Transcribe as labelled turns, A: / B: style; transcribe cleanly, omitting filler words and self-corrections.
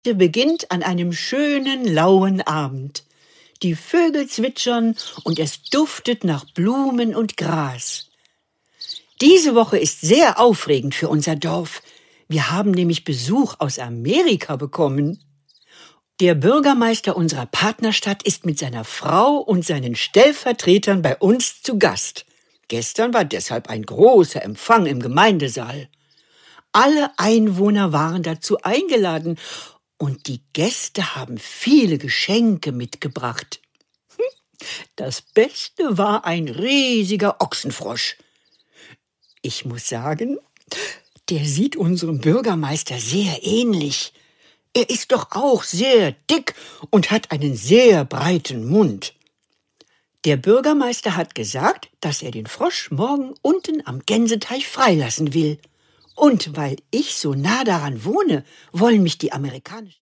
A: Beginnt an einem schönen, lauen Abend. Die Vögel zwitschern und es duftet nach Blumen und Gras. Diese Woche ist sehr aufregend für unser Dorf. Wir haben nämlich Besuch aus Amerika bekommen. Der Bürgermeister unserer Partnerstadt ist mit seiner Frau und seinen Stellvertretern bei uns zu Gast. Gestern war deshalb ein großer Empfang im Gemeindesaal. Alle Einwohner waren dazu eingeladen und die Gäste haben viele Geschenke mitgebracht. Das Beste war ein riesiger Ochsenfrosch. Ich muss sagen, der sieht unserem Bürgermeister sehr ähnlich. Er ist doch auch sehr dick und hat einen sehr breiten Mund. Der Bürgermeister hat gesagt, dass er den Frosch morgen unten am Gänseteich freilassen will. Und weil ich so nah daran wohne, wollen mich die amerikanischen